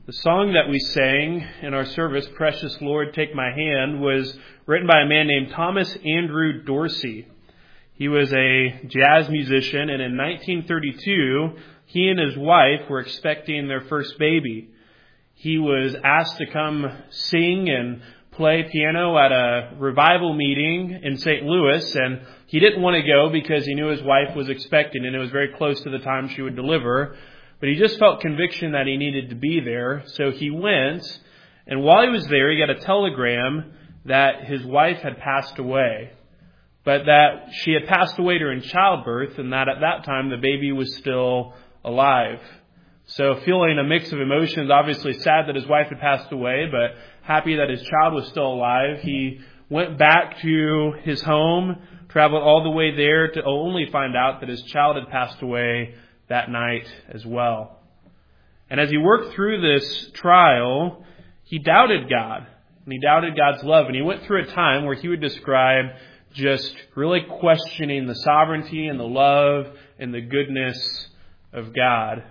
The song that we sang in our service, Precious Lord, Take My Hand, was written by a man named Thomas Andrew Dorsey. He was a jazz musician, and in 1932, he and his wife were expecting their first baby. He was asked to come sing and play piano at a revival meeting in St. Louis, and he didn't want to go because he knew his wife was expecting, and it was very close to the time she would deliver. But he just felt conviction that he needed to be there, so he went, and while he was there, he got a telegram that his wife had passed away, but that she had passed away during childbirth, and that at that time the baby was still alive. So feeling a mix of emotions, obviously sad that his wife had passed away, but happy that his child was still alive, he went back to his home, traveled all the way there to only find out that his child had passed away that night as well. And as he worked through this trial, he doubted God, and he doubted God's love, and he went through a time where he would describe just really questioning the sovereignty and the love and the goodness of God.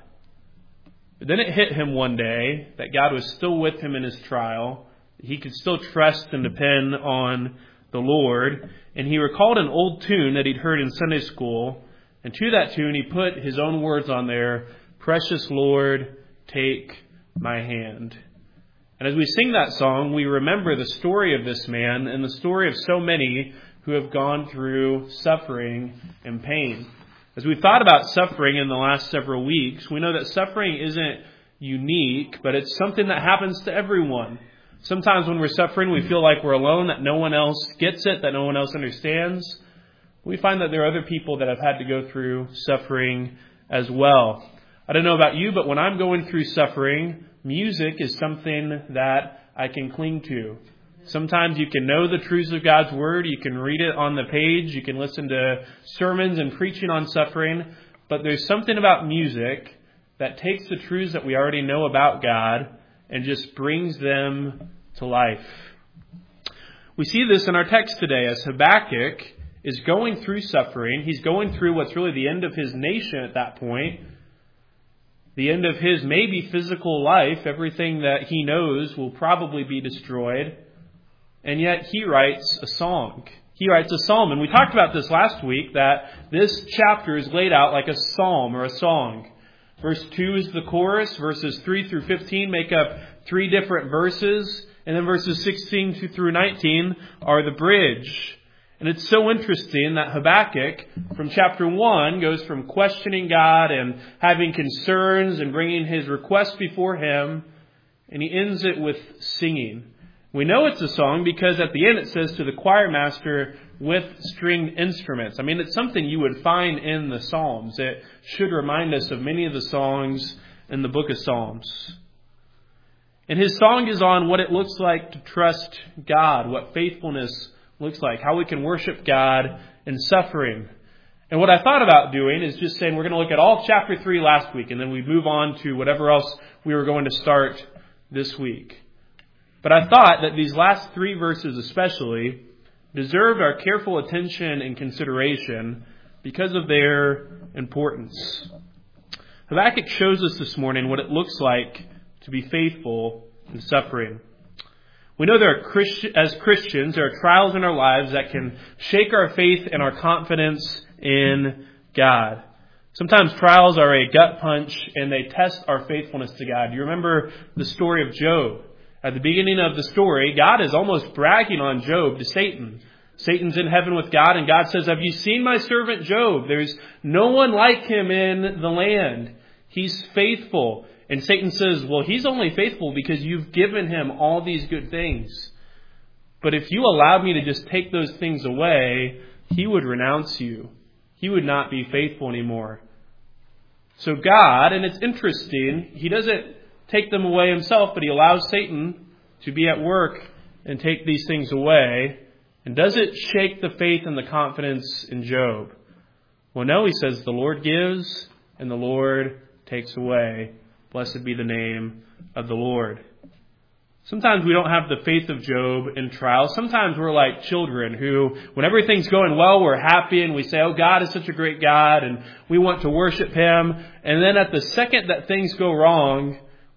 But then it hit him one day that God was still with him in his trial. He could still trust and depend on the Lord. And he recalled an old tune that he'd heard in Sunday school. And to that tune, he put his own words on there, Precious Lord, Take My Hand. And as we sing that song, we remember the story of this man and the story of so many who have gone through suffering and pain. As we've thought about suffering in the last several weeks, we know that suffering isn't unique, but it's something that happens to everyone. Sometimes when we're suffering, we feel like we're alone, that no one else gets it, that no one else understands. We find that there are other people that have had to go through suffering as well. I don't know about you, but when I'm going through suffering, music is something that I can cling to. Sometimes you can know the truths of God's Word, you can read it on the page, you can listen to sermons and preaching on suffering, but there's something about music that takes the truths that we already know about God and just brings them to life. We see this in our text today as Habakkuk is going through suffering. He's going through what's really the end of his nation at that point, the end of his maybe physical life. Everything that he knows will probably be destroyed. And yet he writes a song. He writes a psalm. And we talked about this last week, that this chapter is laid out like a psalm or a song. Verse 2 is the chorus. Verses 3 through 15 make up 3 different verses. And then verses 16 through 19 are the bridge. And it's so interesting that Habakkuk, from chapter 1, goes from questioning God and having concerns and bringing his request before him, and he ends it with singing. We know it's a song because at the end it says to the choir master with stringed instruments. I mean, it's something you would find in the Psalms. It should remind us of many of the songs in the book of Psalms. And his song is on what it looks like to trust God, what faithfulness looks like, how we can worship God in suffering. And what I thought about doing is just saying we're going to look at all chapter 3 last week, and then we move on to whatever else we were going to start this week. But I thought that these last 3 verses especially deserved our careful attention and consideration because of their importance. Habakkuk shows us this morning what it looks like to be faithful in suffering. We know as Christians, there are trials in our lives that can shake our faith and our confidence in God. Sometimes trials are a gut punch and they test our faithfulness to God. You remember the story of Job. At the beginning of the story, God is almost bragging on Job to Satan. Satan's in heaven with God, and God says, "Have you seen my servant Job? There's no one like him in the land. He's faithful." And Satan says, "Well, he's only faithful because you've given him all these good things. But if you allowed me to just take those things away, he would renounce you. He would not be faithful anymore." So God, and it's interesting, he doesn't take them away himself, but he allows Satan to be at work and take these things away. And does it shake the faith and the confidence in Job? Well, no, he says, the Lord gives and the Lord takes away. Blessed be the name of the Lord. Sometimes we don't have the faith of Job in trials. Sometimes we're like children who, when everything's going well, we're happy and we say, "Oh, God is such a great God," and we want to worship him. And then at the second that things go wrong,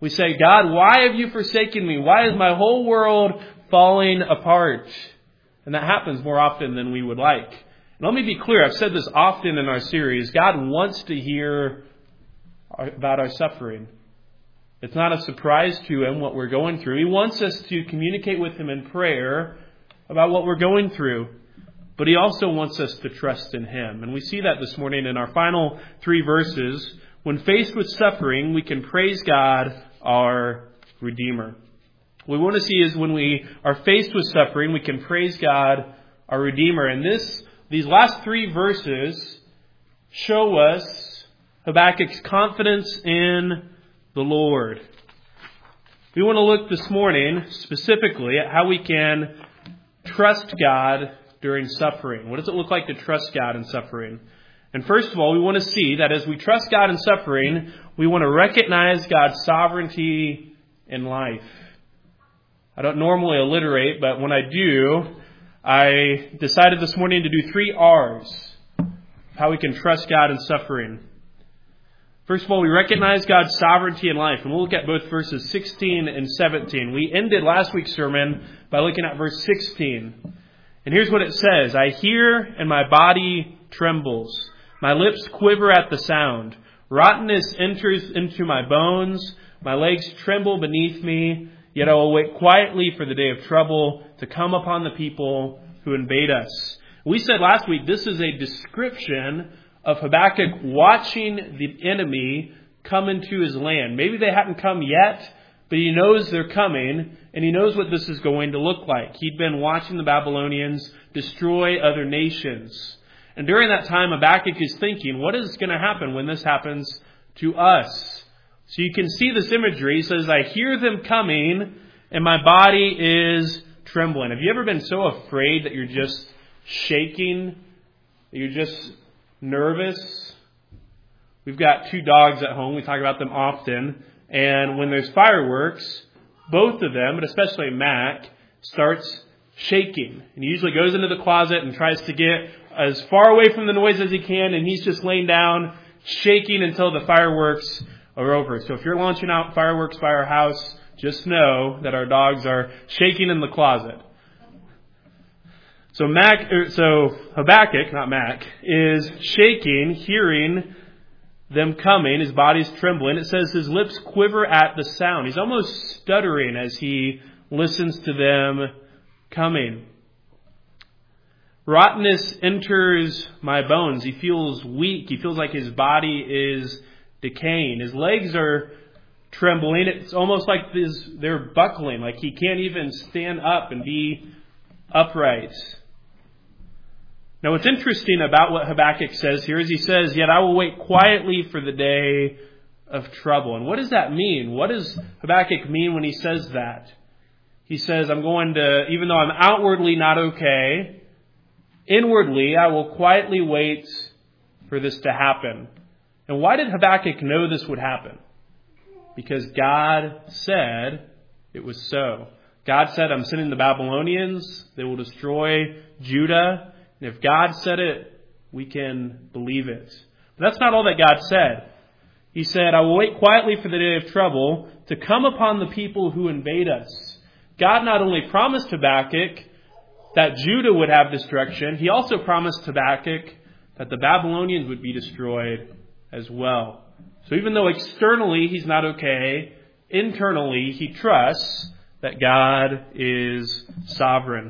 We say, God, why have you forsaken me? Why is my whole world falling apart? And that happens more often than we would like. And let me be clear, I've said this often in our series, God wants to hear about our suffering. It's not a surprise to Him what we're going through. He wants us to communicate with Him in prayer about what we're going through. But He also wants us to trust in Him. And we see that this morning in our final 3 verses. When faced with suffering, we can praise God, our Redeemer. What we want to see is when we are faced with suffering, we can praise God, our Redeemer. And these last 3 verses show us Habakkuk's confidence in the Lord. We want to look this morning specifically at how we can trust God during suffering. What does it look like to trust God in suffering? And first of all, we want to see that as we trust God in suffering, we want to recognize God's sovereignty in life. I don't normally alliterate, but when I do, I decided this morning to do 3 R's, how we can trust God in suffering. First of all, we recognize God's sovereignty in life. And we'll look at both verses 16 and 17. We ended last week's sermon by looking at verse 16. And here's what it says. I hear and my body trembles. My lips quiver at the sound. Rottenness enters into my bones. My legs tremble beneath me. Yet I will wait quietly for the day of trouble to come upon the people who invade us. We said last week this is a description of Habakkuk watching the enemy come into his land. Maybe they haven't come yet, but he knows they're coming, and he knows what this is going to look like. He'd been watching the Babylonians destroy other nations. And during that time, Habakkuk is thinking, what is going to happen when this happens to us? So you can see this imagery. He says, I hear them coming, and my body is trembling. Have you ever been so afraid that you're just shaking, that you're just nervous? We've got 2 dogs at home. We talk about them often. And when there's fireworks, both of them, but especially Mac, starts shaking. And he usually goes into the closet and tries to get as far away from the noise as he can. And he's just laying down, shaking until the fireworks are over. So if you're launching out fireworks by our house, just know that our dogs are shaking in the closet. So Habakkuk, not Mac, is shaking, hearing them coming. His body's trembling. It says his lips quiver at the sound. He's almost stuttering as he listens to them coming. Rottenness enters my bones. He feels weak. He feels like his body is decaying. His legs are trembling. It's almost like they're buckling, like he can't even stand up and be upright. Now, what's interesting about what Habakkuk says here is he says, yet I will wait quietly for the day of trouble. And what does that mean? What does Habakkuk mean when he says that? He says, I'm going to, even though I'm outwardly not okay, inwardly I will quietly wait for this to happen. And why did Habakkuk know this would happen? Because God said it was so. God said, I'm sending the Babylonians. They will destroy Judah. And if God said it, we can believe it. But that's not all that God said. He said, I will wait quietly for the day of trouble to come upon the people who invade us. God not only promised Habakkuk that Judah would have destruction, He also promised Habakkuk that the Babylonians would be destroyed as well. So even though externally he's not okay, internally he trusts that God is sovereign.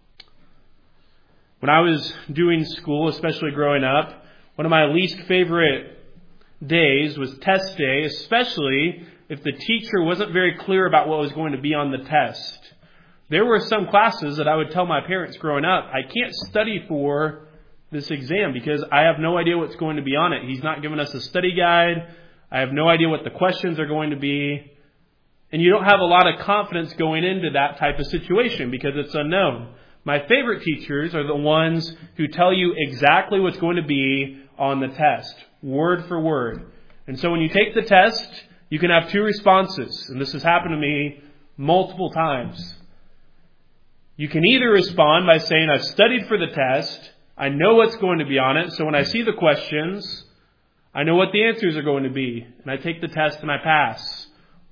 When I was doing school, especially growing up, one of my least favorite days was test day, especially if the teacher wasn't very clear about what was going to be on the test. There were some classes that I would tell my parents growing up, I can't study for this exam because I have no idea what's going to be on it. He's not given us a study guide. I have no idea what the questions are going to be. And you don't have a lot of confidence going into that type of situation because it's unknown. My favorite teachers are the ones who tell you exactly what's going to be on the test, word for word. And so when you take the test, you can have 2 responses. And this has happened to me multiple times. You can either respond by saying, I've studied for the test. I know what's going to be on it. So when I see the questions, I know what the answers are going to be. And I take the test and I pass.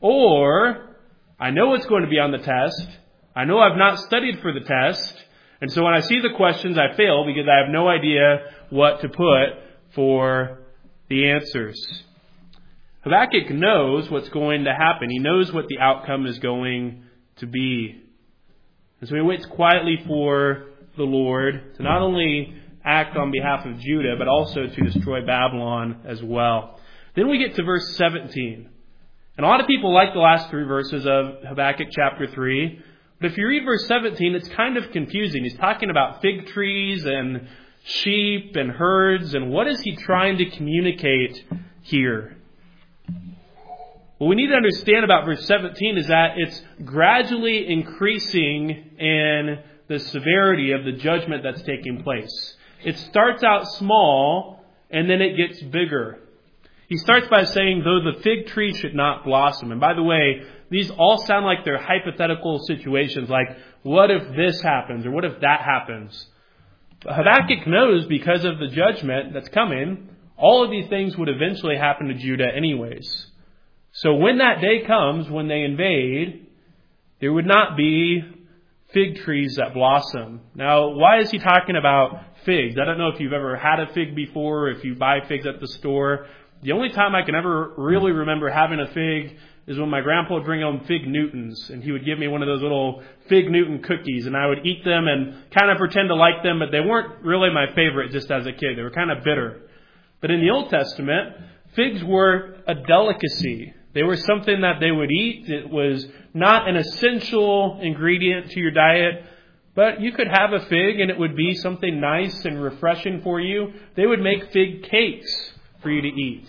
Or I know what's going to be on the test. I know I've not studied for the test. And so when I see the questions, I fail because I have no idea what to put for the answers. Habakkuk knows what's going to happen. He knows what the outcome is going to be. And so he waits quietly for the Lord to not only act on behalf of Judah, but also to destroy Babylon as well. Then we get to verse 17. And a lot of people like the last three verses of Habakkuk chapter 3. But if you read verse 17, it's kind of confusing. He's talking about fig trees and sheep and herds. And what is he trying to communicate here? What we need to understand about verse 17 is that it's gradually increasing in the severity of the judgment that's taking place. It starts out small and then it gets bigger. He starts by saying, though the fig tree should not blossom. And by the way, these all sound like they're hypothetical situations, like what if this happens or what if that happens? But Habakkuk knows because of the judgment that's coming, all of these things would eventually happen to Judah anyways. So when that day comes, when they invade, there would not be fig trees that blossom. Now, why is he talking about figs? I don't know if you've ever had a fig before, or if you buy figs at the store. The only time I can ever really remember having a fig is when my grandpa would bring home fig Newtons, and he would give me one of those little fig Newton cookies, and I would eat them and kind of pretend to like them, but they weren't really my favorite just as a kid. They were kind of bitter. But in the Old Testament, figs were a delicacy. They were something that they would eat. It was not an essential ingredient to your diet, but you could have a fig and it would be something nice and refreshing for you. They would make fig cakes for you to eat.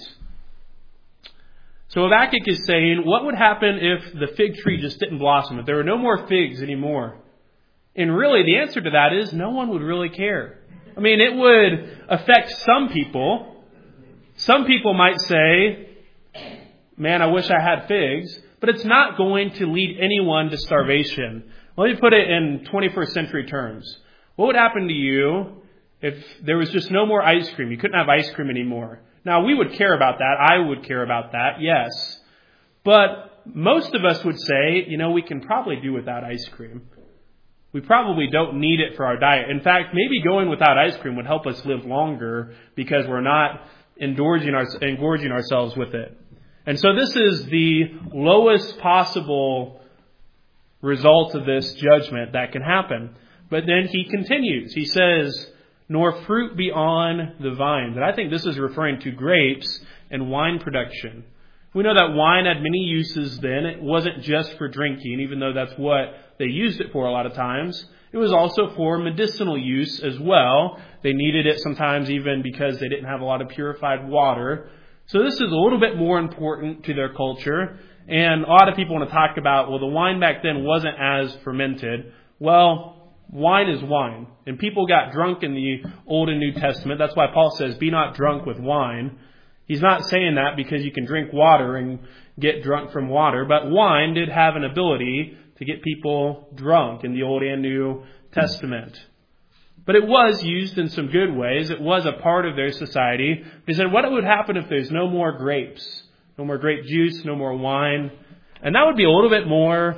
So Habakkuk is saying, what would happen if the fig tree just didn't blossom, if there were no more figs anymore? And really, the answer to that is no one would really care. I mean, it would affect some people. Some people might say, man, I wish I had figs. But it's not going to lead anyone to starvation. Let me put it in 21st century terms. What would happen to you if there was just no more ice cream? You couldn't have ice cream anymore. Now, we would care about that. I would care about that, yes. But most of us would say, we can probably do without ice cream. We probably don't need it for our diet. In fact, maybe going without ice cream would help us live longer because we're not engorging ourselves with it. And so this is the lowest possible result of this judgment that can happen. But then he continues. He says, nor fruit be on the vines. And I think this is referring to grapes and wine production. We know that wine had many uses then. It wasn't just for drinking, even though that's what they used it for a lot of times. It was also for medicinal use as well. They needed it sometimes even because they didn't have a lot of purified water. So this is a little bit more important to their culture. And a lot of people want to talk about, well, the wine back then wasn't as fermented. Well, wine is wine. And people got drunk in the Old and New Testament. That's why Paul says, be not drunk with wine. He's not saying that because you can drink water and get drunk from water. But wine did have an ability to get people drunk in the Old and New Testament. But it was used in some good ways. It was a part of their society. He said, what would happen if there's no more grapes? No more grape juice, no more wine. And that would be a little bit more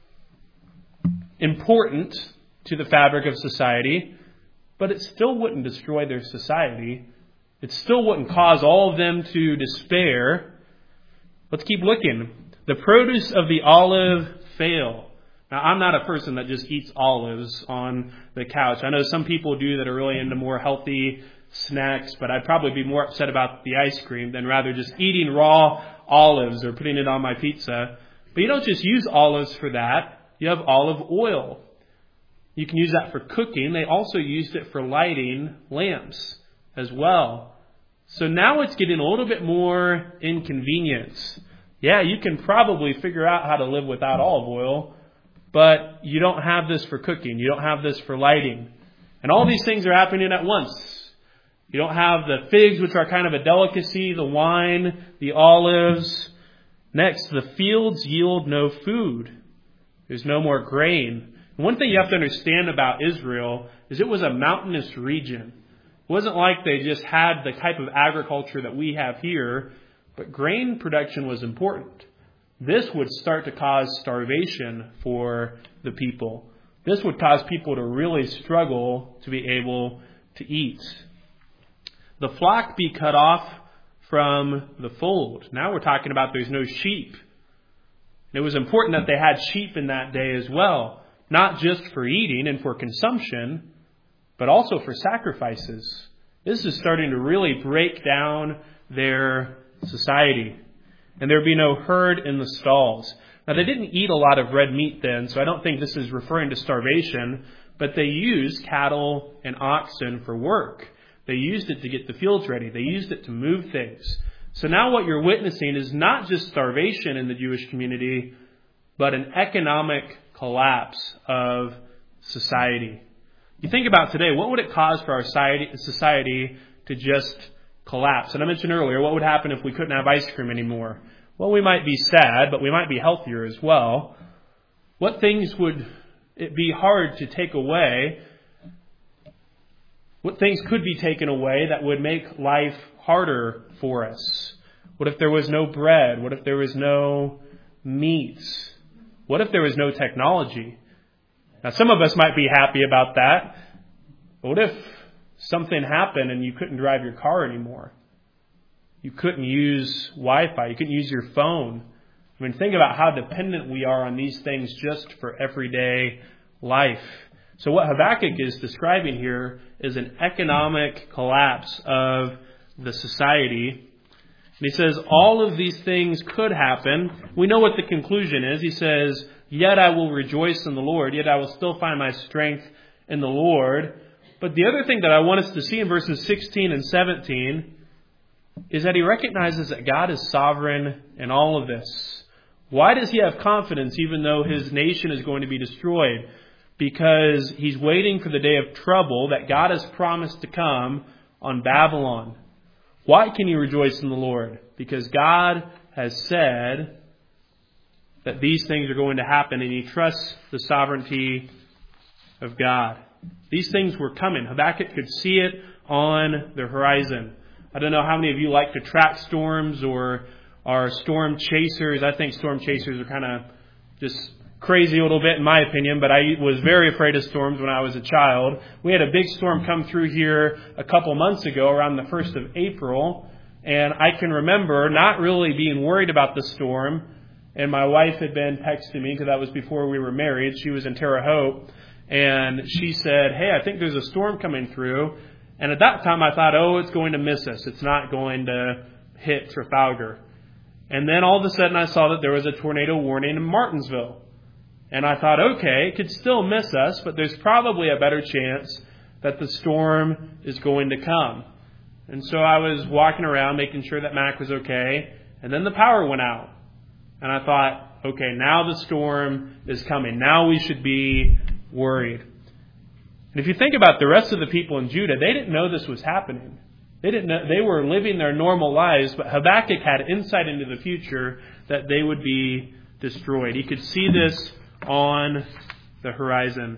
important to the fabric of society. But it still wouldn't destroy their society. It still wouldn't cause all of them to despair. Let's keep looking. The produce of the olive fail. Now, I'm not a person that just eats olives on the couch. I know some people do that are really into more healthy snacks, but I'd probably be more upset about the ice cream than rather just eating raw olives or putting it on my pizza. But you don't just use olives for that. You have olive oil. You can use that for cooking. They also used it for lighting lamps as well. So now it's getting a little bit more inconvenience. Yeah, you can probably figure out how to live without olive oil, but you don't have this for cooking. You don't have this for lighting. And all these things are happening at once. You don't have the figs, which are kind of a delicacy, the wine, the olives. Next, the fields yield no food. There's no more grain. And one thing you have to understand about Israel is it was a mountainous region. It wasn't like they just had the type of agriculture that we have here, but grain production was important. this would start to cause starvation for the people. This would cause people to really struggle to be able to eat. The flock be cut off from the fold. Now we're talking about there's no sheep. And it was important that they had sheep in that day as well, not just for eating and for consumption, but also for sacrifices. This is starting to really break down their society. And there'd be no herd in the stalls. Now, they didn't eat a lot of red meat then, so I don't think this is referring to starvation, but they used cattle and oxen for work. They used it to get the fields ready. They used it to move things. So now what you're witnessing is not just starvation in the Jewish community, but an economic collapse of society. You think about today, what would it cause for our society to just collapse? And I mentioned earlier, what would happen if we couldn't have ice cream anymore? Well, we might be sad, but we might be healthier as well. What things would it be hard to take away? What things could be taken away that would make life harder for us? What if there was no bread? What if there was no meat? What if there was no technology? Now, some of us might be happy about that. But what if something happened and you couldn't drive your car anymore? You couldn't use Wi-Fi. You couldn't use your phone. I mean, think about how dependent we are on these things just for everyday life. So what Habakkuk is describing here is an economic collapse of the society. And he says all of these things could happen. We know what the conclusion is. He says, yet I will rejoice in the Lord. Yet I will still find my strength in the Lord. But the other thing that I want us to see in verses 16 and 17 is that he recognizes that God is sovereign in all of this. Why does he have confidence even though his nation is going to be destroyed? Because he's waiting for the day of trouble that God has promised to come on Babylon. Why can you rejoice in the Lord? Because God has said that these things are going to happen, and he trusts the sovereignty of God. These things were coming. Habakkuk could see it on the horizon. I don't know how many of you like to track storms or are storm chasers. I think storm chasers are kind of just crazy a little bit in my opinion, but I was very afraid of storms when I was a child. We had a big storm come through here a couple months ago around the 1st of April, and I can remember not really being worried about the storm, and my wife had been texting me because that was before we were married. She was in Terre Haute, and she said, hey, I think there's a storm coming through. And at that time I thought, oh, it's going to miss us. It's not going to hit Trafalgar. And then all of a sudden I saw that there was a tornado warning in Martinsville. And I thought, okay, it could still miss us, but there's probably a better chance that the storm is going to come. And so I was walking around making sure that Mac was okay. And then the power went out. And I thought, okay, now the storm is coming. Now we should be worried. And if you think about the rest of the people in Judah, they didn't know this was happening. They didn't know, they were living their normal lives, but Habakkuk had insight into the future that they would be destroyed. He could see this on the horizon.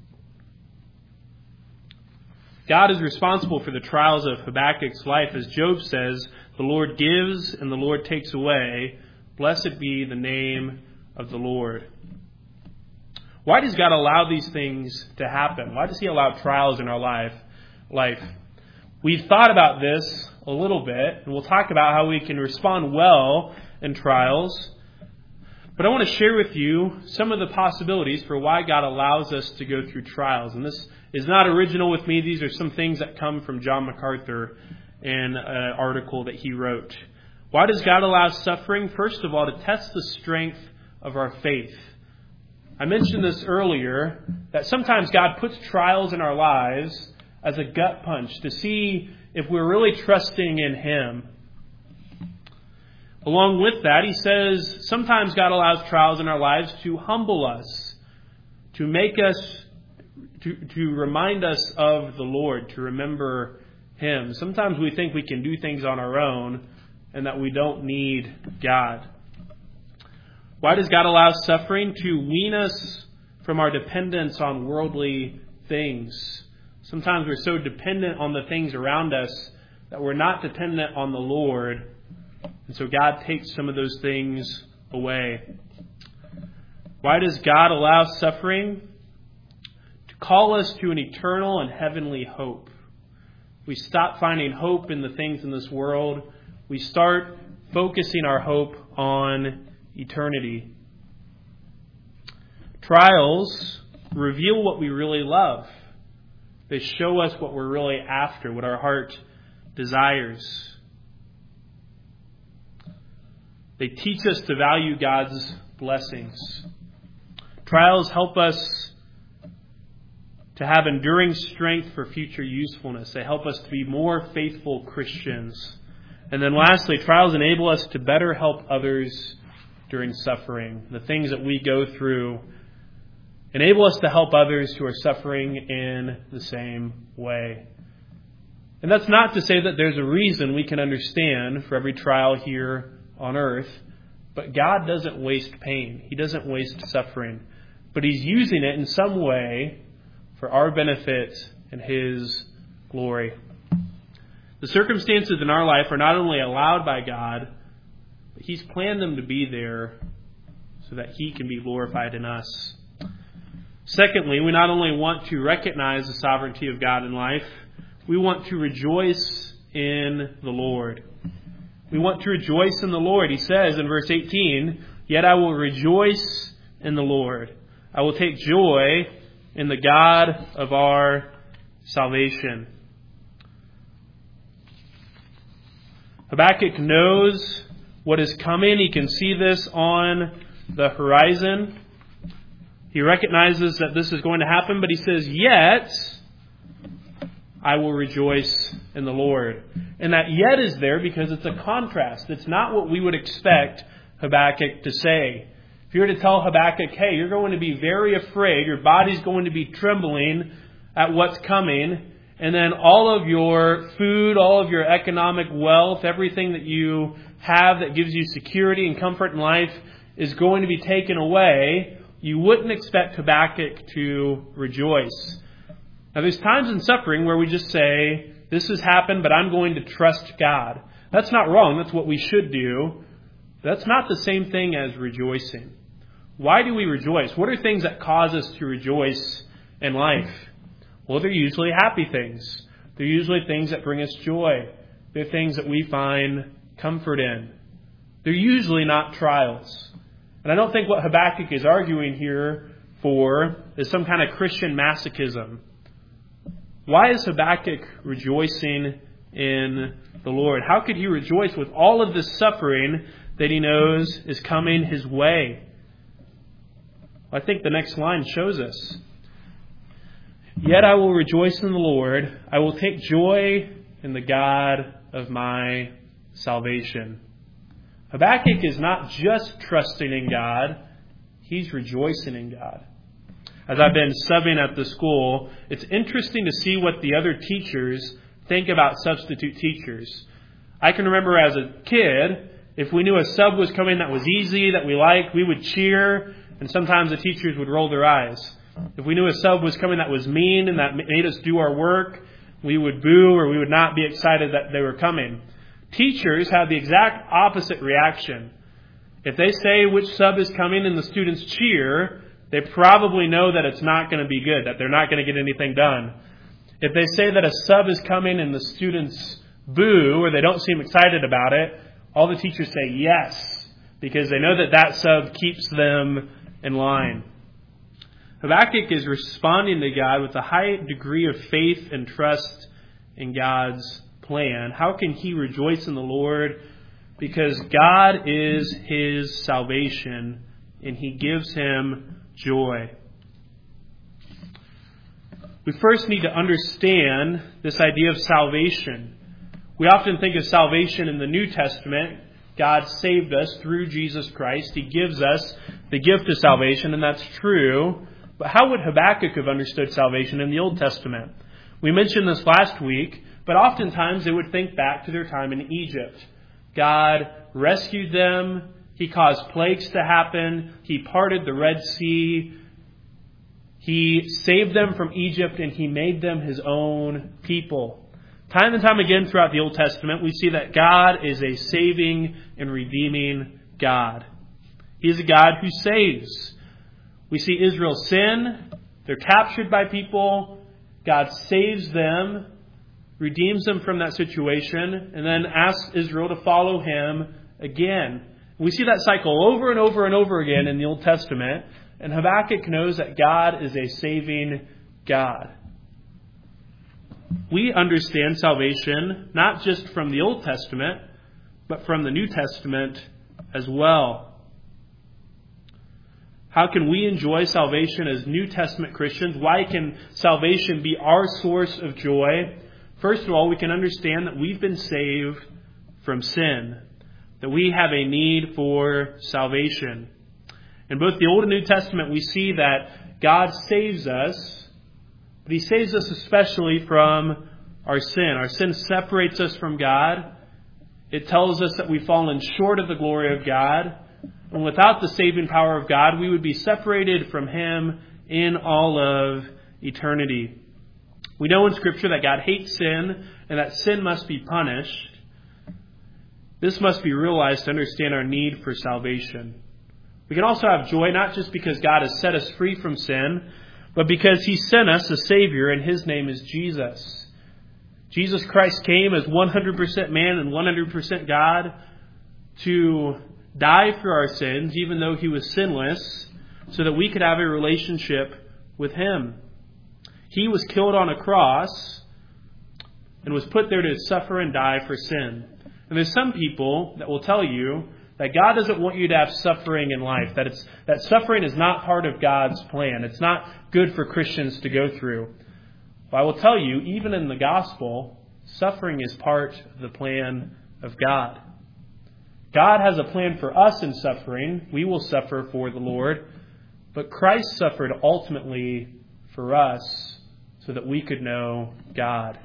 God is responsible for the trials of Habakkuk's life. As Job says, the Lord gives and the Lord takes away. Blessed be the name of the Lord. Why does God allow these things to happen? Why does he allow trials in our life? We've thought about this a little bit, and we'll talk about how we can respond well in trials. But I want to share with you some of the possibilities for why God allows us to go through trials. And this is not original with me. These are some things that come from John MacArthur in an article that he wrote. Why does God allow suffering? First of all, to test the strength of our faith. I mentioned this earlier, that sometimes God puts trials in our lives as a gut punch to see if we're really trusting in him. Along with that, he says sometimes God allows trials in our lives to humble us, to make us, to remind us of the Lord, to remember him. Sometimes we think we can do things on our own and that we don't need God. Why does God allow suffering? To wean us from our dependence on worldly things. Sometimes we're so dependent on the things around us that we're not dependent on the Lord. And so God takes some of those things away. Why does God allow suffering? To call us to an eternal and heavenly hope. We stop finding hope in the things in this world. We start focusing our hope on eternity. Trials reveal what we really love. They show us what we're really after, what our heart desires. They teach us to value God's blessings. Trials help us to have enduring strength for future usefulness. They help us to be more faithful Christians. And then lastly, trials enable us to better help others during suffering. The things that we go through enable us to help others who are suffering in the same way. And that's not to say that there's a reason we can understand for every trial here on earth, but God doesn't waste pain. He doesn't waste suffering. But He's using it in some way for our benefit and His glory. The circumstances in our life are not only allowed by God, but He's planned them to be there so that He can be glorified in us. Secondly, we not only want to recognize the sovereignty of God in life, we want to rejoice in the Lord. We want to rejoice in the Lord. He says in verse 18, "Yet I will rejoice in the Lord. I will take joy in the God of our salvation." Habakkuk knows what is coming. He can see this on the horizon. He recognizes that this is going to happen, but he says, "Yet I will rejoice in the Lord." And that "yet" is there because it's a contrast. It's not what we would expect Habakkuk to say. If you were to tell Habakkuk, "Hey, you're going to be very afraid, your body's going to be trembling at what's coming, and then all of your food, all of your economic wealth, everything that you have that gives you security and comfort in life is going to be taken away," you wouldn't expect Habakkuk to rejoice. Now, there's times in suffering where we just say, "This has happened, but I'm going to trust God." That's not wrong. That's what we should do. That's not the same thing as rejoicing. Why do we rejoice? What are things that cause us to rejoice in life? Well, they're usually happy things. They're usually things that bring us joy. They're things that we find comfort in. They're usually not trials. And I don't think what Habakkuk is arguing here for is some kind of Christian masochism. Why is Habakkuk rejoicing in the Lord? How could he rejoice with all of this suffering that he knows is coming his way? I think the next line shows us. "Yet I will rejoice in the Lord. I will take joy in the God of my salvation." Habakkuk is not just trusting in God, he's rejoicing in God. As I've been subbing at the school, it's interesting to see what the other teachers think about substitute teachers. I can remember as a kid, if we knew a sub was coming that was easy, that we liked, we would cheer, and sometimes the teachers would roll their eyes. If we knew a sub was coming that was mean and that made us do our work, we would boo or we would not be excited that they were coming. Teachers have the exact opposite reaction. If they say which sub is coming and the students cheer, they probably know that it's not going to be good, that they're not going to get anything done. If they say that a sub is coming and the students boo or they don't seem excited about it, all the teachers say yes, because they know that that sub keeps them in line. Habakkuk is responding to God with a high degree of faith and trust in God's plan. How can he rejoice in the Lord? Because God is his salvation and he gives him joy. We first need to understand this idea of salvation. We often think of salvation in the New Testament. God saved us through Jesus Christ. He gives us the gift of salvation, and that's true. But how would Habakkuk have understood salvation in the Old Testament? We mentioned this last week, but oftentimes they would think back to their time in Egypt. God rescued them. He caused plagues to happen. He parted the Red Sea. He saved them from Egypt, and he made them his own people. Time and time again throughout the Old Testament, we see that God is a saving and redeeming God. He is a God who saves. We see Israel sin. They're captured by people. God saves them, redeems them from that situation, and then asks Israel to follow him again. We see that cycle over and over and over again in the Old Testament. And Habakkuk knows that God is a saving God. We understand salvation not just from the Old Testament, but from the New Testament as well. How can we enjoy salvation as New Testament Christians? Why can salvation be our source of joy? First of all, we can understand that we've been saved from sin, that we have a need for salvation. In both the Old and New Testament, we see that God saves us, but He saves us especially from our sin. Our sin separates us from God. It tells us that we've fallen short of the glory of God. And without the saving power of God, we would be separated from Him in all of eternity. We know in Scripture that God hates sin and that sin must be punished. This must be realized to understand our need for salvation. We can also have joy not just because God has set us free from sin, but because He sent us a Savior, and His name is Jesus. Jesus Christ came as 100% man and 100% God to die for our sins, even though He was sinless, so that we could have a relationship with Him. He was killed on a cross and was put there to suffer and die for sin. And there's some people that will tell you that God doesn't want you to have suffering in life, that suffering is not part of God's plan. It's not good for Christians to go through. Well, I will tell you, even in the gospel, suffering is part of the plan of God. God has a plan for us in suffering. We will suffer for the Lord. But Christ suffered ultimately for us so that we could know God.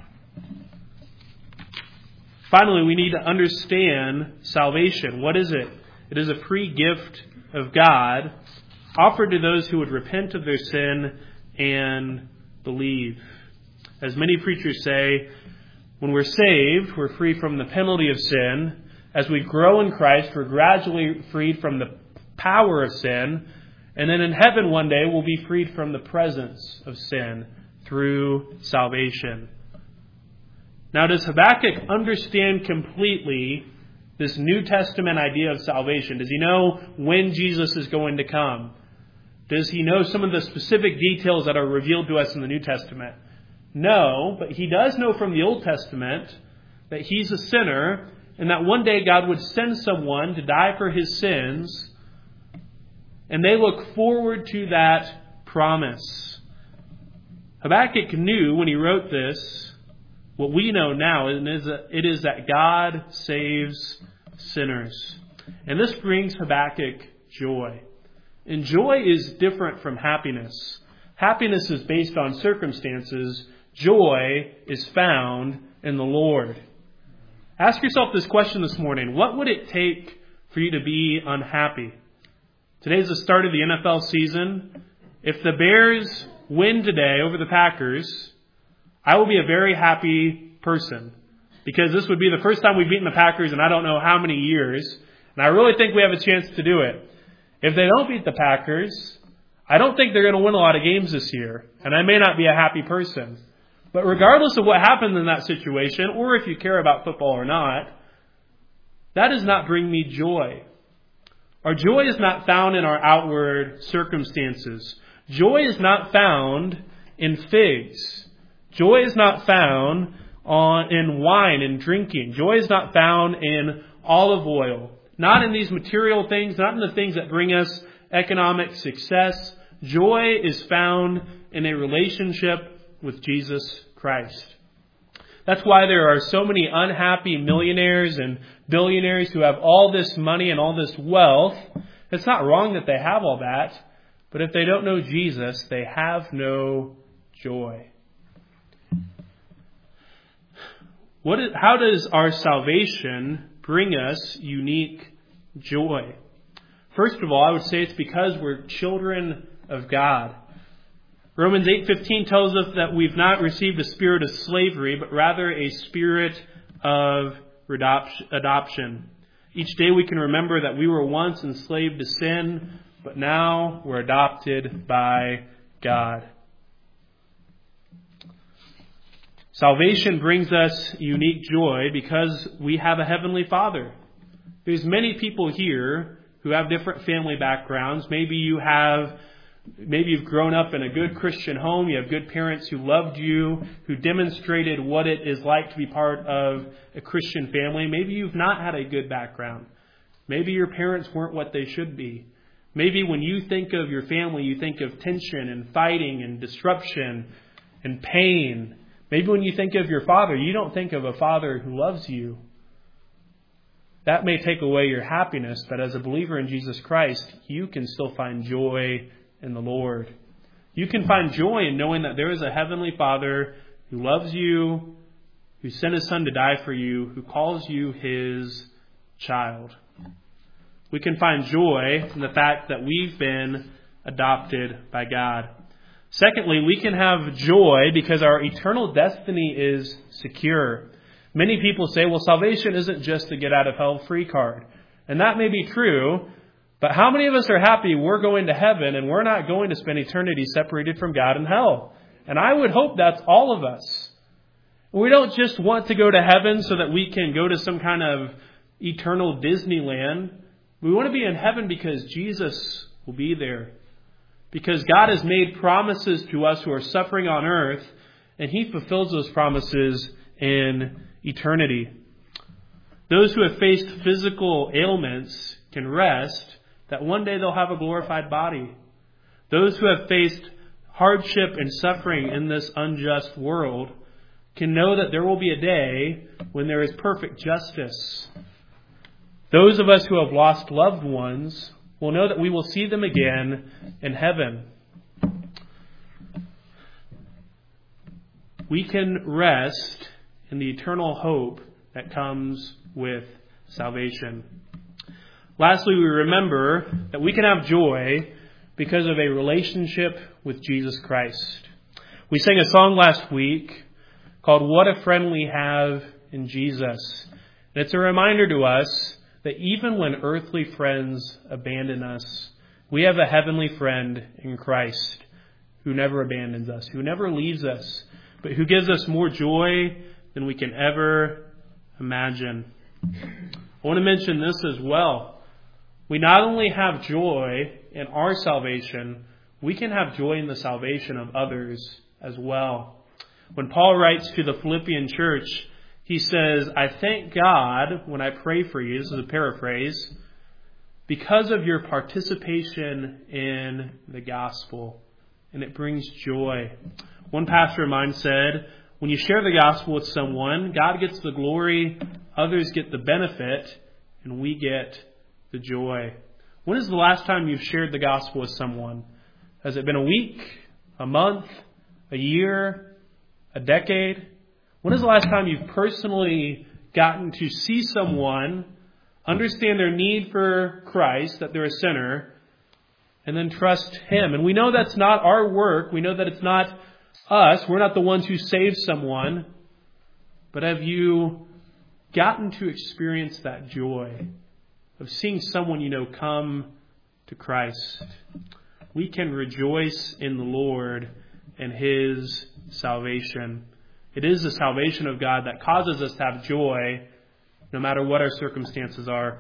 Finally, we need to understand salvation. What is it? It is a free gift of God offered to those who would repent of their sin and believe. As many preachers say, when we're saved, we're free from the penalty of sin. As we grow in Christ, we're gradually freed from the power of sin. And then in heaven one day, we'll be freed from the presence of sin through salvation. Now, does Habakkuk understand completely this New Testament idea of salvation? Does he know when Jesus is going to come? Does he know some of the specific details that are revealed to us in the New Testament? No, but he does know from the Old Testament that he's a sinner and that one day God would send someone to die for his sins, and they look forward to that promise. Habakkuk knew when he wrote this what we know now, it is that God saves sinners. And this brings Habakkuk joy. And joy is different from happiness. Happiness is based on circumstances. Joy is found in the Lord. Ask yourself this question this morning. What would it take for you to be unhappy? Today's the start of the NFL season. If the Bears win today over the Packers, I will be a very happy person because this would be the first time we've beaten the Packers in I don't know how many years, and I really think we have a chance to do it. If they don't beat the Packers, I don't think they're going to win a lot of games this year, and I may not be a happy person. But regardless of what happens in that situation, or if you care about football or not, that does not bring me joy. Our joy is not found in our outward circumstances. Joy is not found in figs. Joy is not found in wine and drinking. Joy is not found in olive oil. Not in these material things, not in the things that bring us economic success. Joy is found in a relationship with Jesus Christ. That's why there are so many unhappy millionaires and billionaires who have all this money and all this wealth. It's not wrong that they have all that, but if they don't know Jesus, they have no joy. How does our salvation bring us unique joy? First of all, I would say it's because we're children of God. Romans 8:15 tells us that we've not received a spirit of slavery, but rather a spirit of adoption. Each day we can remember that we were once enslaved to sin, but now we're adopted by God. Salvation brings us unique joy because we have a Heavenly Father. There's many people here who have different family backgrounds. Maybe you've grown up in a good Christian home. You have good parents who loved you, who demonstrated what it is like to be part of a Christian family. Maybe you've not had a good background. Maybe your parents weren't what they should be. Maybe when you think of your family, you think of tension and fighting and disruption and pain. Maybe when you think of your father, you don't think of a father who loves you. That may take away your happiness, but as a believer in Jesus Christ, you can still find joy in the Lord. You can find joy in knowing that there is a Heavenly Father who loves you, who sent His Son to die for you, who calls you His child. We can find joy in the fact that we've been adopted by God. Secondly, we can have joy because our eternal destiny is secure. Many people say, well, salvation isn't just a get out of hell free card. And that may be true, but how many of us are happy we're going to heaven and we're not going to spend eternity separated from God in hell? And I would hope that's all of us. We don't just want to go to heaven so that we can go to some kind of eternal Disneyland. We want to be in heaven because Jesus will be there. Because God has made promises to us who are suffering on earth, and He fulfills those promises in eternity. Those who have faced physical ailments can rest that one day they'll have a glorified body. Those who have faced hardship and suffering in this unjust world can know that there will be a day when there is perfect justice. Those of us who have lost loved ones will know that we will see them again in heaven. We can rest in the eternal hope that comes with salvation. Lastly, we remember that we can have joy because of a relationship with Jesus Christ. We sang a song last week called What a Friend We Have in Jesus. And it's a reminder to us that even when earthly friends abandon us, we have a heavenly friend in Christ who never abandons us, who never leaves us, but who gives us more joy than we can ever imagine. I want to mention this as well. We not only have joy in our salvation, we can have joy in the salvation of others as well. When Paul writes to the Philippian church, he says, I thank God when I pray for you, this is a paraphrase, because of your participation in the gospel. And it brings joy. One pastor of mine said, when you share the gospel with someone, God gets the glory, others get the benefit, and we get the joy. When is the last time you've shared the gospel with someone? Has it been a week, a month, a year, a decade? When is the last time you've personally gotten to see someone, understand their need for Christ, that they're a sinner, and then trust Him? And we know that's not our work. We know that it's not us. We're not the ones who save someone. But have you gotten to experience that joy of seeing someone you know come to Christ? We can rejoice in the Lord and His salvation. It is the salvation of God that causes us to have joy no matter what our circumstances are.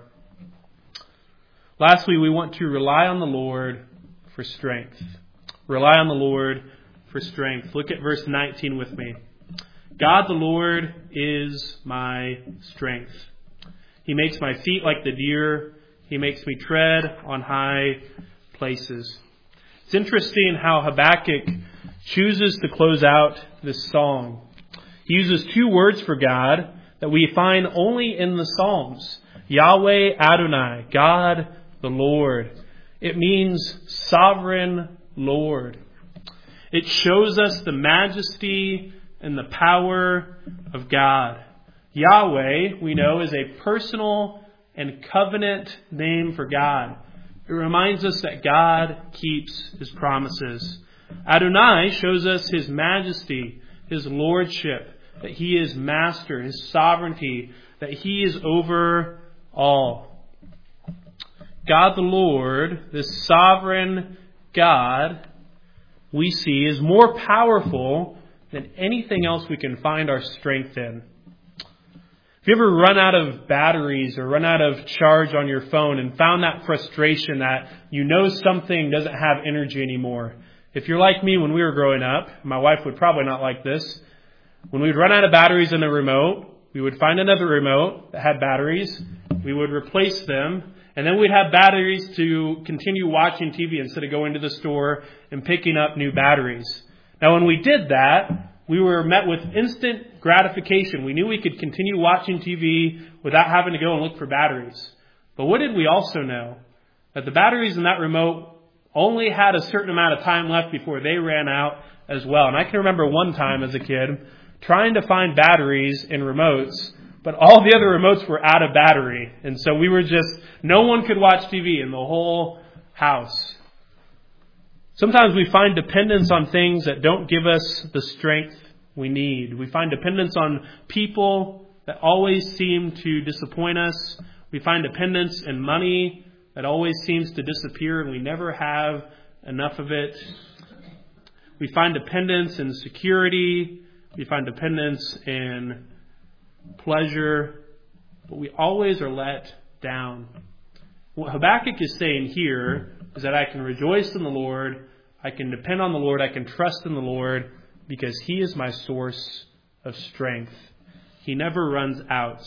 Lastly, we want to rely on the Lord for strength. Rely on the Lord for strength. Look at verse 19 with me. God the Lord is my strength. He makes my feet like the deer. He makes me tread on high places. It's interesting how Habakkuk chooses to close out this song. He uses two words for God that we find only in the Psalms. Yahweh Adonai, God the Lord. It means sovereign Lord. It shows us the majesty and the power of God. Yahweh, we know, is a personal and covenant name for God. It reminds us that God keeps His promises. Adonai shows us His majesty, His lordship, that He is master, His sovereignty, that He is over all. God the Lord, this sovereign God, we see is more powerful than anything else we can find our strength in. If you ever run out of batteries or run out of charge on your phone and found that frustration that you know something doesn't have energy anymore. If you're like me when we were growing up, my wife would probably not like this. When we'd run out of batteries in the remote, we would find another remote that had batteries. We would replace them. And then we'd have batteries to continue watching TV instead of going to the store and picking up new batteries. Now, when we did that, we were met with instant gratification. We knew we could continue watching TV without having to go and look for batteries. But what did we also know? That the batteries in that remote only had a certain amount of time left before they ran out as well. And I can remember one time as a kid trying to find batteries in remotes, but all the other remotes were out of battery. And so we were no one could watch TV in the whole house. Sometimes we find dependence on things that don't give us the strength we need. We find dependence on people that always seem to disappoint us. We find dependence in money that always seems to disappear and we never have enough of it. We find dependence in security. We find dependence in pleasure. But we always are let down. What Habakkuk is saying here is that I can rejoice in the Lord, I can depend on the Lord, I can trust in the Lord because He is my source of strength. He never runs out.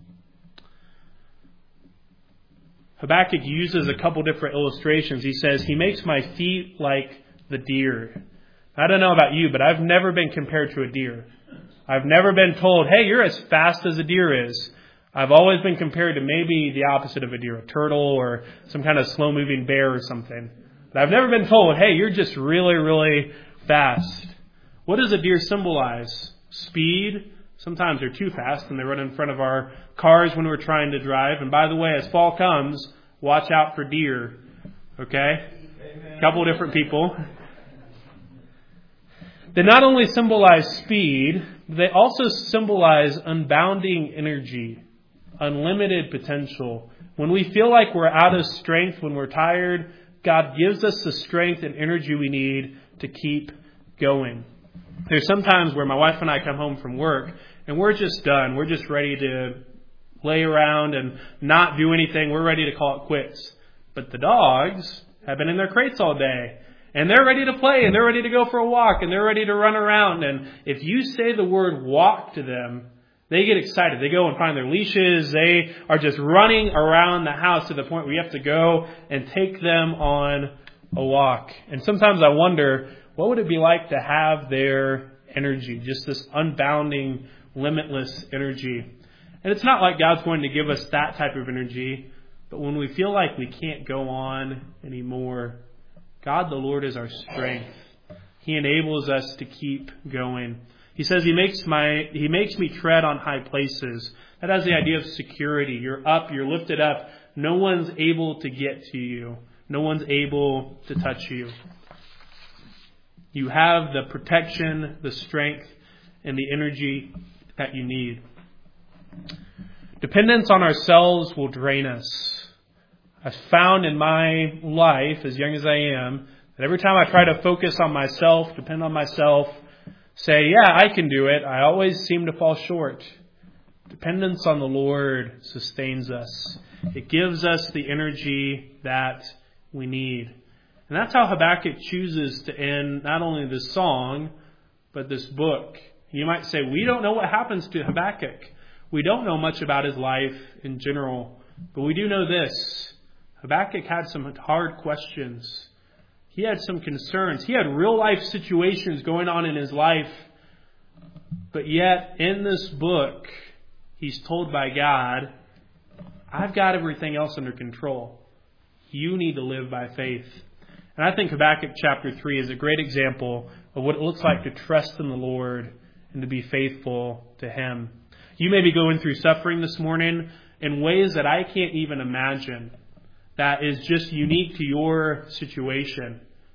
Habakkuk uses a couple different illustrations. He says, He makes my feet like the deer. I don't know about you, but I've never been compared to a deer. I've never been told, hey, you're as fast as a deer is. I've always been compared to maybe the opposite of a deer, a turtle or some kind of slow-moving bear or something. But I've never been told, hey, you're just really, really fast. What does a deer symbolize? Speed. Sometimes they're too fast and they run in front of our cars when we're trying to drive. And by the way, as fall comes, watch out for deer. Okay? Amen. A couple of different people. They not only symbolize speed, they also symbolize unbounding energy, unlimited potential. When we feel like we're out of strength, when we're tired, God gives us the strength and energy we need to keep going. There's some times where my wife and I come home from work and we're just done. We're just ready to lay around and not do anything. We're ready to call it quits. But the dogs have been in their crates all day. And they're ready to play, and they're ready to go for a walk, and they're ready to run around. And if you say the word walk to them, they get excited. They go and find their leashes. They are just running around the house to the point where you have to go and take them on a walk. And sometimes I wonder, what would it be like to have their energy, just this unbounding, limitless energy? And it's not like God's going to give us that type of energy, but when we feel like we can't go on anymore, God the Lord is our strength. He enables us to keep going. He says He makes me tread on high places. That has the idea of security. You're up, you're lifted up. No one's able to get to you. No one's able to touch you. You have the protection, the strength, and the energy that you need. Dependence on ourselves will drain us. I've found in my life, as young as I am, that every time I try to focus on myself, depend on myself, say, yeah, I can do it, I always seem to fall short. Dependence on the Lord sustains us. It gives us the energy that we need. And that's how Habakkuk chooses to end not only this song, but this book. You might say, we don't know what happens to Habakkuk. We don't know much about his life in general. But we do know this. Habakkuk had some hard questions. He had some concerns. He had real life situations going on in his life. But yet, in this book, he's told by God, I've got everything else under control. You need to live by faith. And I think Habakkuk chapter 3 is a great example of what it looks like to trust in the Lord and to be faithful to Him. You may be going through suffering this morning in ways that I can't even imagine. That is just unique to your situation.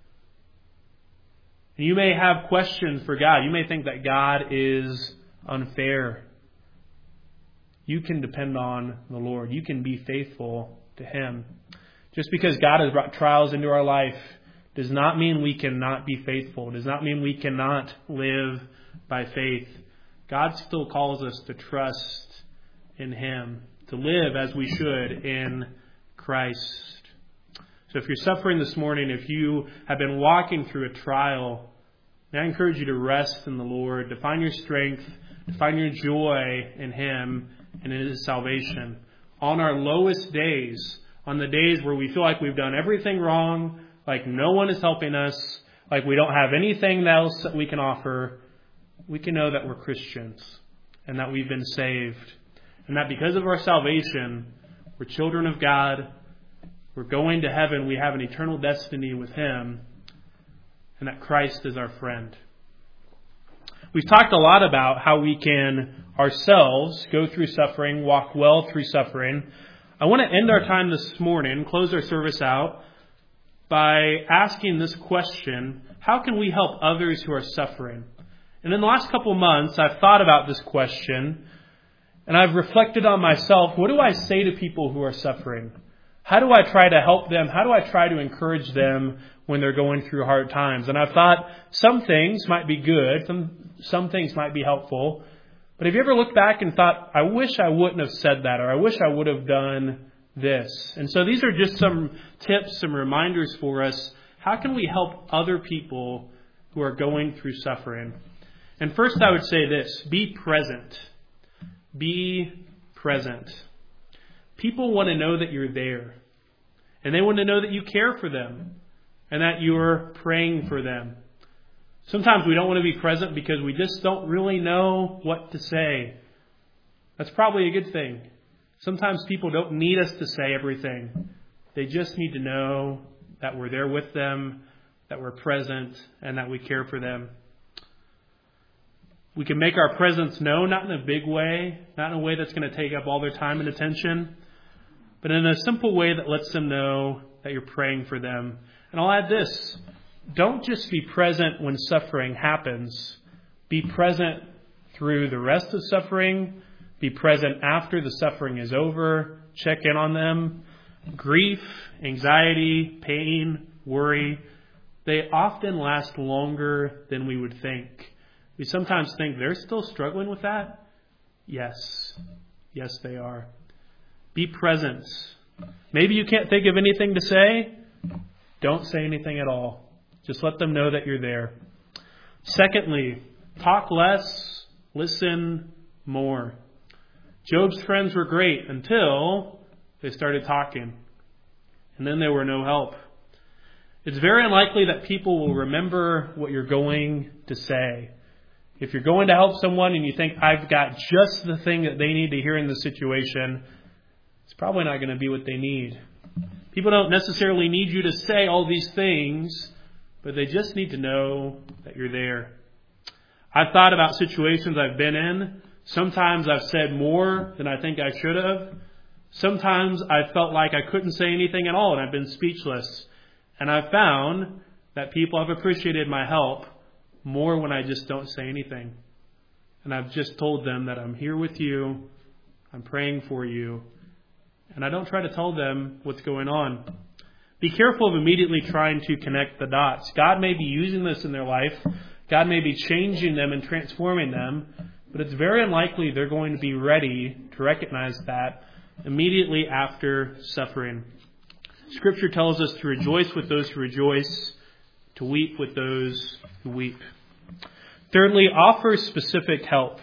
And you may have questions for God. You may think that God is unfair. you can depend on the Lord. You can be faithful to Him. Just because God has brought trials into our life does not mean we cannot be faithful. Does not mean we cannot live by faith. God still calls us to trust in Him, to live as we should in Christ. So if you're suffering this morning, if you have been walking through a trial, may I encourage you to rest in the Lord, to find your strength, to find your joy in Him and in His salvation. On our lowest days, on the days where we feel like we've done everything wrong, like no one is helping us, like we don't have anything else that we can offer, we can know that we're Christians and that we've been saved. And that because of our salvation, we're children of God, we're going to heaven, we have an eternal destiny with Him, and that Christ is our friend. We've talked a lot about how we can ourselves go through suffering, walk well through suffering. I want to end our time this morning, close our service out, by asking this question: how can we help others who are suffering? And in the last couple of months, I've thought about this question, and I've reflected on myself. What do I say to people who are suffering? How do I try to help them? How do I try to encourage them when they're going through hard times? And I've thought some things might be good, some things might be helpful. But have you ever looked back and thought, I wish I wouldn't have said that, or I wish I would have done this? And so these are just some tips, some reminders for us. How can we help other people who are going through suffering? And first I would say this: be present. Be present. People want to know that you're there. And they want to know that you care for them and that you're praying for them. Sometimes we don't want to be present because we just don't really know what to say. That's probably a good thing. Sometimes people don't need us to say everything. They just need to know that we're there with them, that we're present, and that we care for them. We can make our presence known, not in a big way, not in a way that's going to take up all their time and attention, but in a simple way that lets them know that you're praying for them. And I'll add this: don't just be present when suffering happens. Be present through the rest of suffering. Be present after the suffering is over. Check in on them. Grief, anxiety, pain, worry, they often last longer than we would think. We sometimes think they're still struggling with that. Yes. Yes, they are. Be present. Maybe you can't think of anything to say. Don't say anything at all. Just let them know that you're there. Secondly, talk less, listen more. Job's friends were great until they started talking. And then they were no help. It's very unlikely that people will remember what you're going to say. If you're going to help someone and you think, I've got just the thing that they need to hear in this situation, it's probably not going to be what they need. People don't necessarily need you to say all these things, but they just need to know that you're there. I've thought about situations I've been in. Sometimes I've said more than I think I should have. Sometimes I felt like I couldn't say anything at all and I've been speechless. And I've found that people have appreciated my help more when I just don't say anything. And I've just told them that I'm here with you, I'm praying for you, and I don't try to tell them what's going on. Be careful of immediately trying to connect the dots. God may be using this in their life. God may be changing them and transforming them, but it's very unlikely they're going to be ready to recognize that immediately after suffering. Scripture tells us to rejoice with those who rejoice, to weep with those who weep. Thirdly, offer specific help.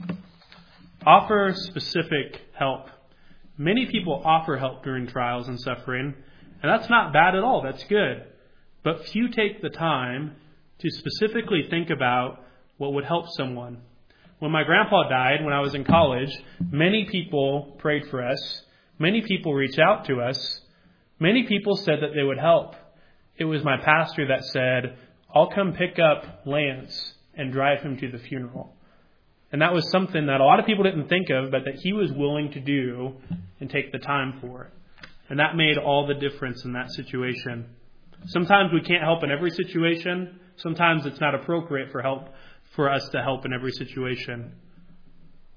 Offer specific help. Many people offer help during trials and suffering, and that's not bad at all. That's good. But few take the time to specifically think about what would help someone. When my grandpa died when I was in college, many people prayed for us. Many people reached out to us. Many people said that they would help. It was my pastor that said, I'll come pick up Lance and drive him to the funeral. And that was something that a lot of people didn't think of, but that he was willing to do and take the time for. And that made all the difference in that situation. Sometimes we can't help in every situation. Sometimes it's not appropriate for us to help in every situation.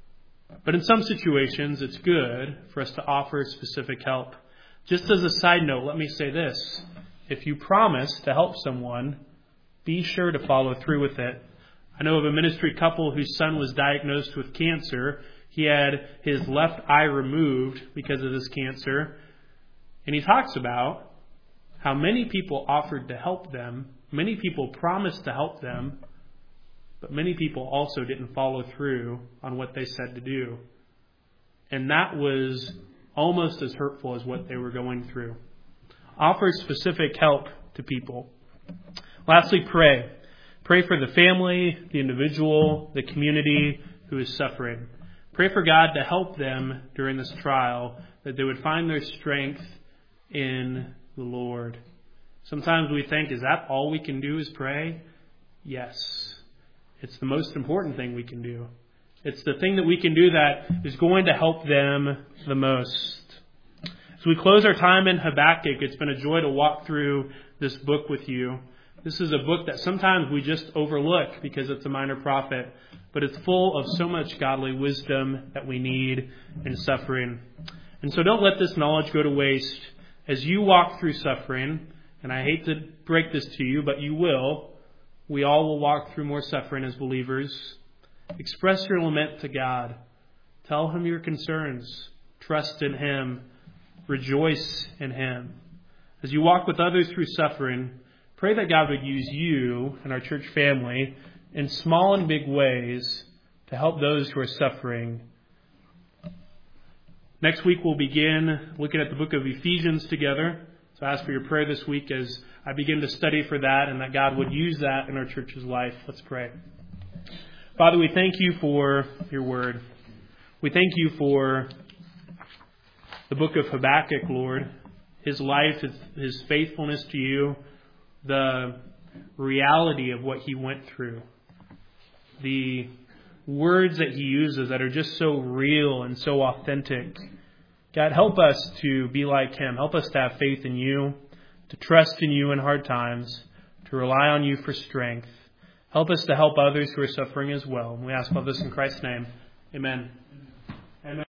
But in some situations, it's good for us to offer specific help. Just as a side note, let me say this. If you promise to help someone, be sure to follow through with it. I know of a ministry couple whose son was diagnosed with cancer. He had his left eye removed because of this cancer. And he talks about how many people offered to help them. Many people promised to help them. But many people also didn't follow through on what they said to do. And that was almost as hurtful as what they were going through. Offer specific help to people. Lastly, pray. Pray for the family, the individual, the community who is suffering. Pray for God to help them during this trial, that they would find their strength in the Lord. Sometimes we think, is that all we can do is pray? Yes. It's the most important thing we can do. It's the thing that we can do that is going to help them the most. As we close our time in Habakkuk, it's been a joy to walk through this book with you. This is a book that sometimes we just overlook because it's a minor prophet, but it's full of so much godly wisdom that we need in suffering. And so don't let this knowledge go to waste. As you walk through suffering, and I hate to break this to you, but you will, we all will walk through more suffering as believers. Express your lament to God. Tell Him your concerns. Trust in Him. Rejoice in Him. As you walk with others through suffering, pray that God would use you and our church family in small and big ways to help those who are suffering. Next week we'll begin looking at the book of Ephesians together. So I ask for your prayer this week as I begin to study for that, and that God would use that in our church's life. Let's pray. Father, we thank you for your word. We thank you for the book of Habakkuk, Lord. His life, his faithfulness to you, the reality of what he went through, the words that he uses that are just so real and so authentic. God, help us to be like him. Help us to have faith in you, to trust in you in hard times, to rely on you for strength. Help us to help others who are suffering as well. And we ask all this in Christ's name. Amen. Amen.